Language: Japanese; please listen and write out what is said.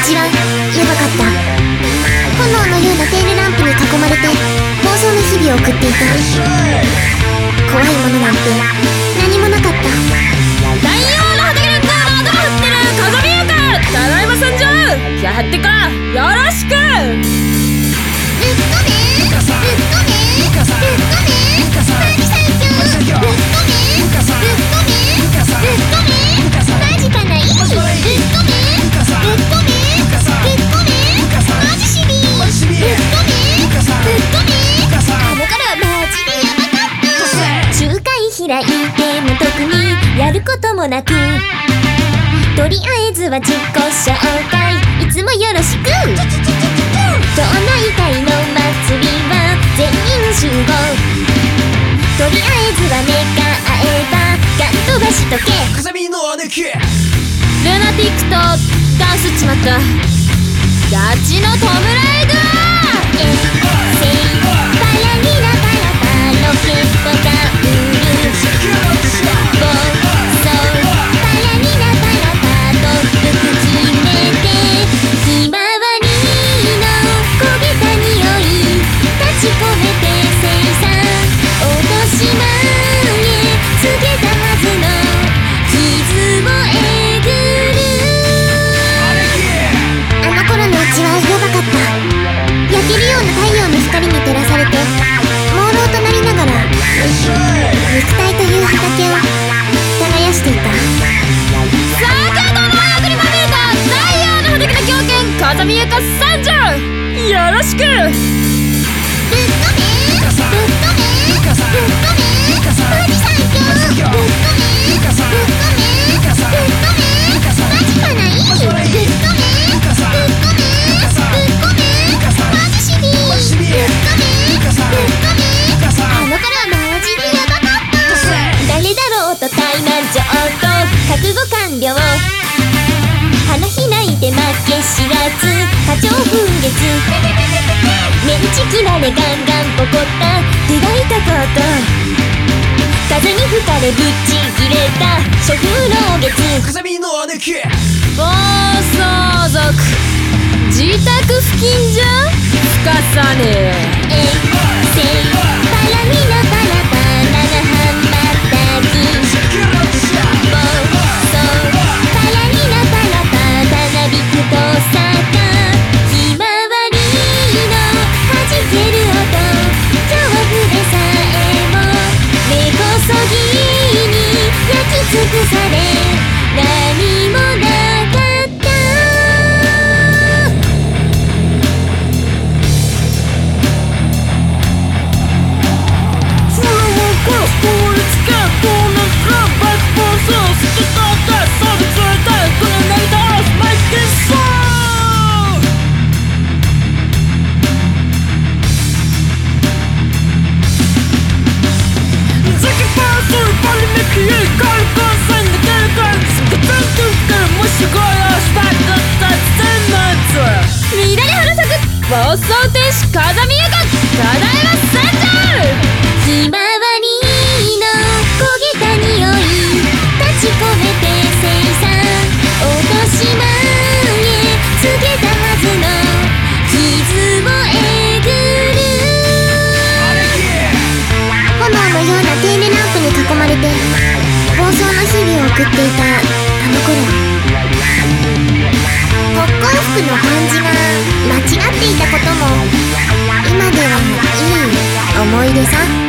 ちはやばかった。炎のようなテールランプに囲まれて暴走の日々を送っていた。怖いものなんて何もなかった。 太陽の畑の頭振ってる風見ゆか、ただいま参上。やってかよろしく。 ぶっこめぶっこめぶっこめマジ最強。ぶっこめぶっこめぶっこめマジかない。ぶっこめぶっこめぶっこめマジシビ。ぶっこめぶっこめあの頃はマジでやばかった。集会開いても特にやることもなく、とりあえずは自己紹介いつもよろしく。町内会の祭りは全員集合。とりあえずは目が合えばガン飛ばしとけ。 風見の抜きルナティックとダンスっちまった。ガチのトムライダー。 せいパラリラパラパロケットがうる暴走パラリラパラパトップ決めて、ひまわりの焦げた匂い立ち込めて生産落としまへ告げたはずの傷をえぐる。あの頃のうちはやばかった。焼けるような太陽の光に照らされて朦朧となりながら肉体という畑を耕していた。 酒と麻薬にまみれた太陽の畑の狂犬風見ゆか参上。よろしく。 ぶっこめぶっこめぶっこめマジ最強。ぶっこめぶっこめぶっこめマジかない。ぶっこめぶっこめぶっこめマジシビ。ぶっこめぶっこめあの頃はマジでやばかった。誰だろうと怠慢状と覚悟完了。花開いて負け知らず花鳥風月。メンチ切られガンガンボコった手が痛かった。風に吹かれぶっちぎれた初風老月。 風見の抜き暴走族自宅付近じゃ吹かさねえ。 せいパラミナパラパラがハンバッタキ暴走パラミナパラパたなびくとさかひまわりの弾ける音恐怖でさえも根こそぎに焼き尽くされ何もなかった。 暴走天使風見ゆか、ただいま参上。 ひまわりの焦げた匂い立ち込めて生産落としまへ告げたはずの傷をえぐる。炎のようなテールランプに囲まれて暴走の日々を送っていたあの頃。特攻服の感じが間違っていたことも今ではいい思い出さ。